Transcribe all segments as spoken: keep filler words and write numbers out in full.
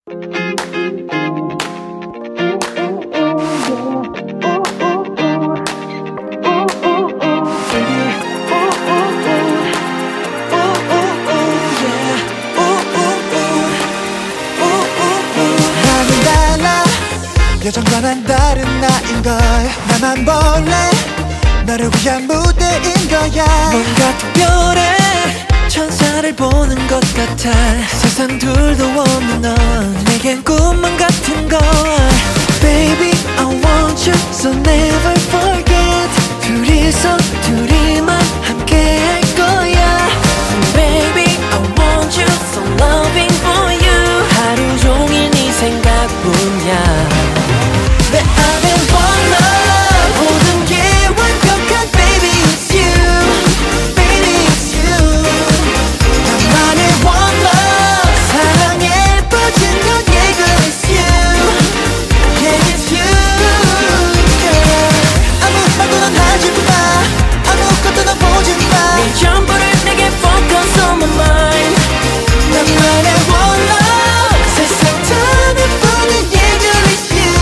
예전과는 다른 나인걸 나만 볼래 너를 위한 무대인 거야 뭔가 특별해 천사를 보는 것 같아 세상 둘도 없는 넌 내겐 꿈만 같은 걸 Baby I want you so never forget 둘이서 둘이만 함께 할 거야 Baby I want you so loving for you 하루 종일 네 생각뿐이야 내 안에 one love 모든 게 완벽한 baby it's you baby it's you 나만의 one love 사랑에 빠진 건 yeah girl it's you yeah it's you yeah. 아무 말고는 하지 마 아무것도 넌 보지 마 네 전부를 내게 focus on my mind 나만의 one love 세상 다내보는 yeah girl it's you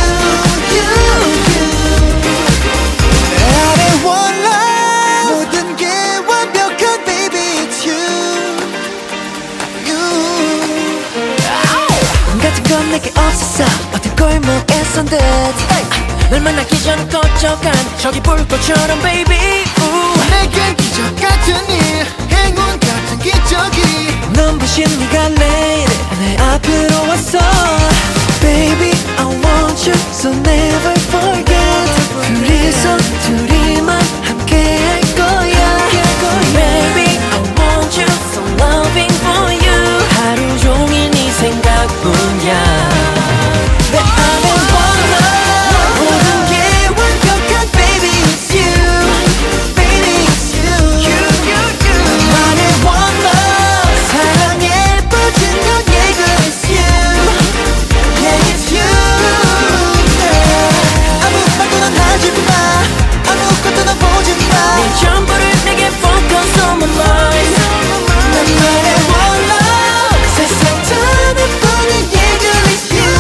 내게 없었어 어떤 골목에선 듯 널 만나기 전 꺼져간 저기 불꽃처럼 baby 내겐 기적 같은 일 행운 같은 기적이 눈부신 네가 lady 내 앞으로 왔어 Baby I want you so never forget 둘이서 둘이만 함께 할 거야 Baby I want you so loving for you 하루 종일 네 생각뿐이야 내 안에 one love 모든 게 완벽한 baby it's you baby it's you 나만의 one love 사랑에 빠진 건 yeah girl it's you yeah it's you yeah. 아무 말고는 하지 마 아무것도 넌 보지 마 네 전부를 내게 focus on my mind 나만의 one love 세상 다내보는 yeah girl it's you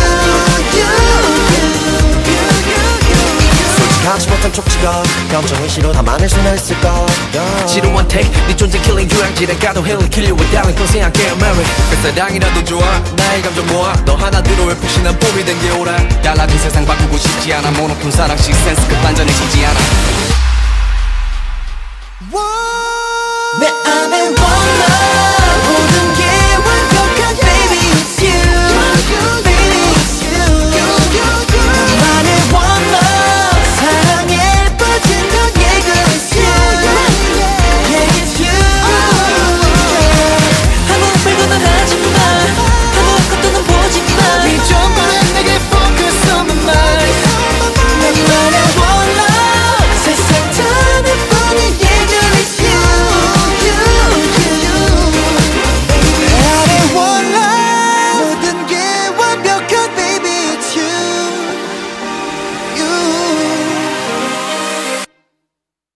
솔직하지 못한 촉지가 감정을 실어 담아낼 수는 있을까 지루한 take 네 존재 killing 유황지를 가도 he'll kill you with darling cause I get married 그 사랑이라도 좋아 나의 감정 모아 너 하나 들어올 푹신한 봄이 된 게 오라 달라진 세상 바꾸고 싶지 않아 모노톤 사랑식 센스 끝반전에 지지 않아 내 안에